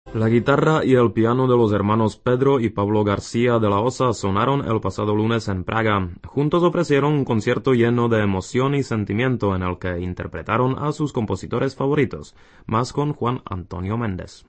La guitarra y el piano de los hermanos Pedro y Pablo García de la Osa sonaron el pasado lunes en Praga. Juntos ofrecieron un concierto lleno de emoción y sentimiento en el que interpretaron a sus compositores favoritos, más con Juan Antonio Méndez.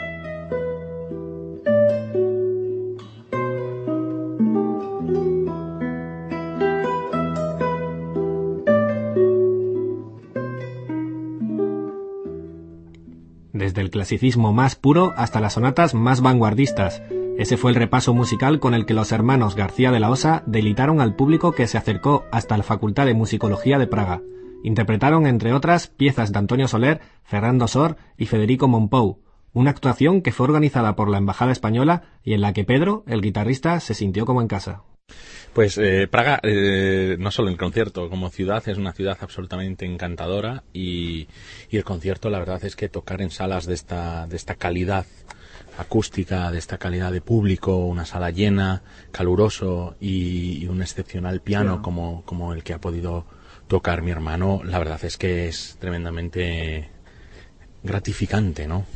Desde el clasicismo más puro hasta las sonatas más vanguardistas. Ese fue el repaso musical con el que los hermanos García de la Osa deleitaron al público que se acercó hasta la Facultad de Musicología de Praga. Interpretaron, entre otras, piezas de Antonio Soler, Fernando Sor y Federico Mompou, una actuación que fue organizada por la Embajada Española y en la que Pedro, el guitarrista, se sintió como en casa. Pues Praga, no solo el concierto, como ciudad, es una ciudad absolutamente encantadora y el concierto, la verdad es que tocar en salas de esta calidad acústica, de esta calidad de público, una sala llena, caluroso y un excepcional piano como el que ha podido tocar mi hermano, la verdad es que es tremendamente gratificante, ¿no?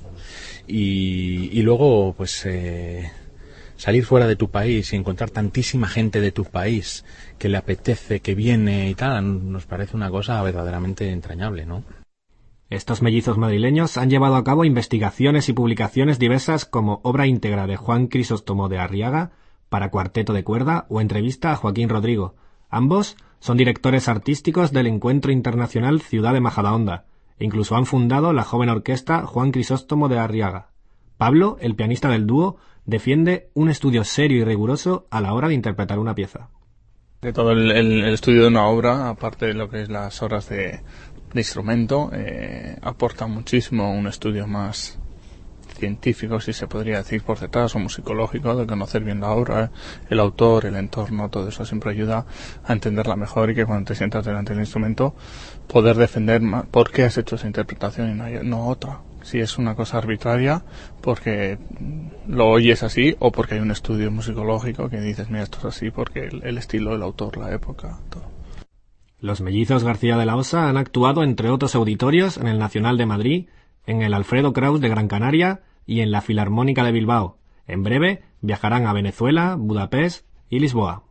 Y luego, pues salir fuera de tu país y encontrar tantísima gente de tu país que le apetece, que viene y tal, nos parece una cosa verdaderamente entrañable, ¿no? Estos mellizos madrileños han llevado a cabo investigaciones y publicaciones diversas como Obra íntegra de Juan Crisóstomo de Arriaga para cuarteto de cuerda o Entrevista a Joaquín Rodrigo. Ambos son directores artísticos del Encuentro Internacional Ciudad de Majadahonda e incluso han fundado la joven orquesta Juan Crisóstomo de Arriaga. Pablo, el pianista del dúo, defiende un estudio serio y riguroso a la hora de interpretar una pieza. De todo el estudio de una obra, aparte de lo que es las horas de instrumento, aporta muchísimo un estudio más científico, si se podría decir, por detrás, o musicológico, de conocer bien la obra, el autor, el entorno, todo eso siempre ayuda a entenderla mejor y que cuando te sientas delante del instrumento poder defender por qué has hecho esa interpretación y no otra. Si es una cosa arbitraria, porque lo oyes así o porque hay un estudio musicológico que dices, mira, esto es así porque el estilo del autor, la época, todo. Los mellizos García de la Osa han actuado entre otros auditorios en el Nacional de Madrid, en el Alfredo Kraus de Gran Canaria y en la Filarmónica de Bilbao. En breve viajarán a Venezuela, Budapest y Lisboa.